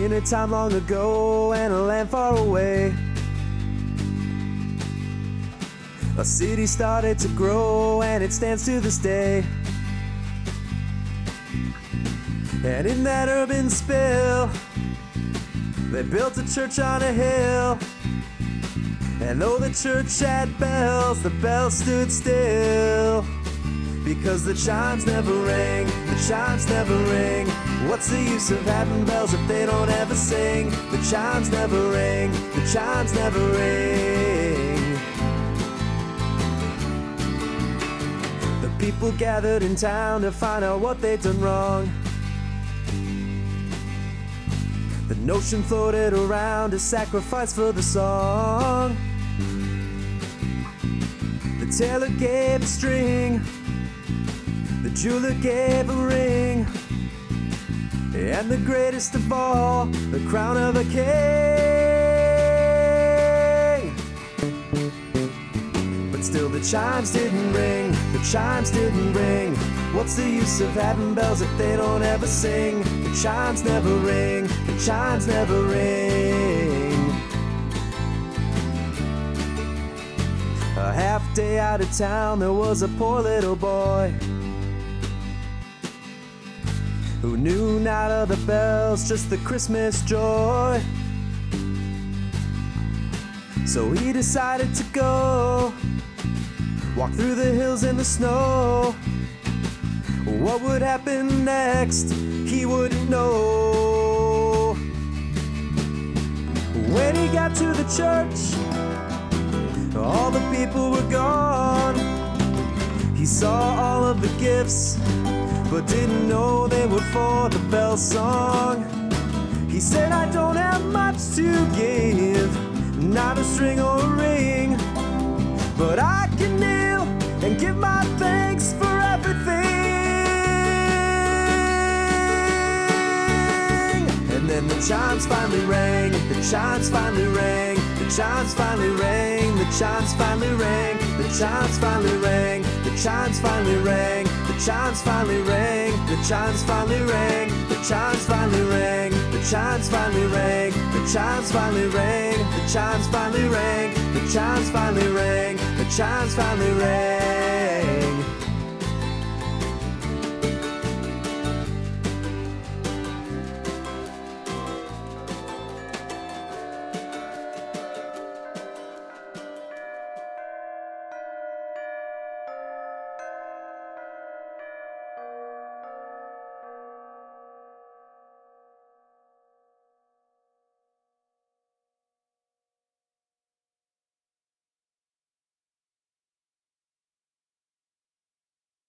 In a time long ago and a land far away, a city started to grow and it stands to this day. And in that urban spill, they built a church on a hill. And though the church had bells, the bells stood still. Because the chimes never ring, the chimes never ring. What's the use of having bells if they don't ever sing? The chimes never ring, the chimes never ring. The people gathered in town to find out what they'd done wrong. The notion floated around to sacrifice for the song. The tailor gave a string, the jeweler gave a ring, and the greatest of all, the crown of a king. But still the chimes didn't ring, the chimes didn't ring. What's the use of having bells if they don't ever sing? The chimes never ring, the chimes never ring. A half day out of town, there was a poor little boy who knew not of the bells, just the Christmas joy. So he decided to go walk through the hills in the snow. What would happen next, he wouldn't know. When he got to the church, all the people were gone. He saw all of the gifts, but didn't know they were for the bell song. He said, I don't have much to give, not a string or a ring, but I can kneel and give my thanks for everything. And then the chimes finally rang, the chimes finally rang, the chimes finally rang, the chimes finally rang, the chimes finally rang, the chimes finally rang, the chimes finally rang, the chimes finally rang, the chimes finally rang, the chimes finally rang, the chimes finally rang, the chimes finally rang, the chimes finally rang, the chimes finally rang.